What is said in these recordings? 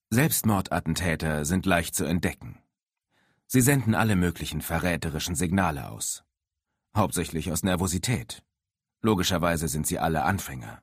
Selbstmordattentäter sind leicht zu entdecken. Sie senden alle möglichen verräterischen Signale aus. Hauptsächlich aus Nervosität. Logischerweise sind sie alle Anfänger.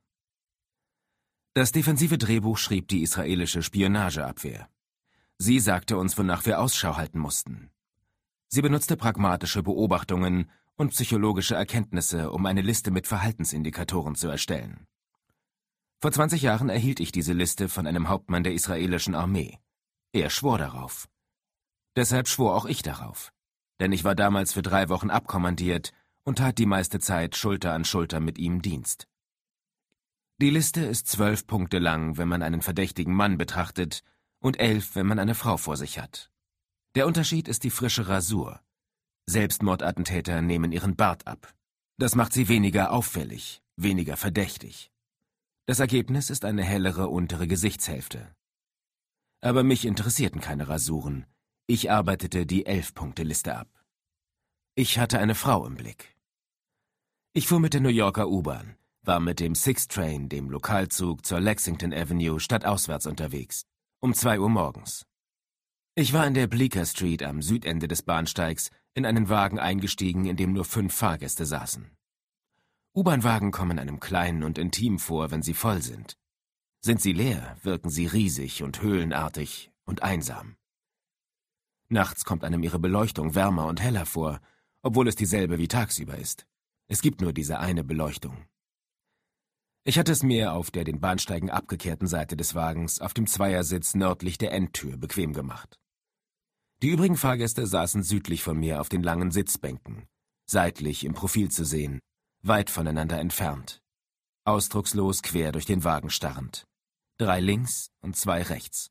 Das defensive Drehbuch schrieb die israelische Spionageabwehr. Sie sagte uns, wonach wir Ausschau halten mussten. Sie benutzte pragmatische Beobachtungen und psychologische Erkenntnisse, um eine Liste mit Verhaltensindikatoren zu erstellen. Vor 20 Jahren erhielt ich diese Liste von einem Hauptmann der israelischen Armee. Er schwor darauf. Deshalb schwor auch ich darauf. Denn ich war damals für 3 Wochen abkommandiert und tat die meiste Zeit Schulter an Schulter mit ihm Dienst. Die Liste ist 12 Punkte lang, wenn man einen verdächtigen Mann betrachtet, und 11, wenn man eine Frau vor sich hat. Der Unterschied ist die frische Rasur. Selbstmordattentäter nehmen ihren Bart ab. Das macht sie weniger auffällig, weniger verdächtig. Das Ergebnis ist eine hellere untere Gesichtshälfte. Aber mich interessierten keine Rasuren. Ich arbeitete die 11-Punkte-Liste ab. Ich hatte eine Frau im Blick. Ich fuhr mit der New Yorker U-Bahn, war mit dem Sixth Train, dem Lokalzug, zur Lexington Avenue stadtauswärts unterwegs, um 2 Uhr morgens. Ich war in der Bleecker Street am Südende des Bahnsteigs in einen Wagen eingestiegen, in dem nur 5 Fahrgäste saßen. U-Bahn-Wagen kommen einem klein und intim vor, wenn sie voll sind. Sind sie leer, wirken sie riesig und höhlenartig und einsam. Nachts kommt einem ihre Beleuchtung wärmer und heller vor, obwohl es dieselbe wie tagsüber ist. Es gibt nur diese eine Beleuchtung. Ich hatte es mir auf der den Bahnsteigen abgekehrten Seite des Wagens auf dem Zweiersitz nördlich der Endtür bequem gemacht. Die übrigen Fahrgäste saßen südlich von mir auf den langen Sitzbänken, seitlich im Profil zu sehen, weit voneinander entfernt, ausdruckslos quer durch den Wagen starrend, 3 links und 2 rechts.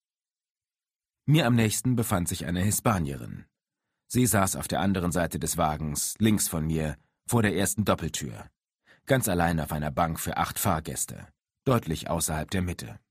Mir am nächsten befand sich eine Hispanierin. Sie saß auf der anderen Seite des Wagens, links von mir, vor der ersten Doppeltür, ganz allein auf einer Bank für 8 Fahrgäste, deutlich außerhalb der Mitte.